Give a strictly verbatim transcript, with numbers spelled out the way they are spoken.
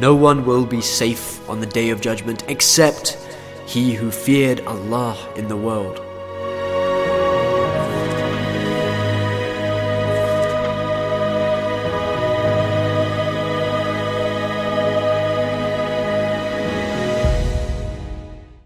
no one will be safe on the Day of Judgment except he who feared Allah in the world.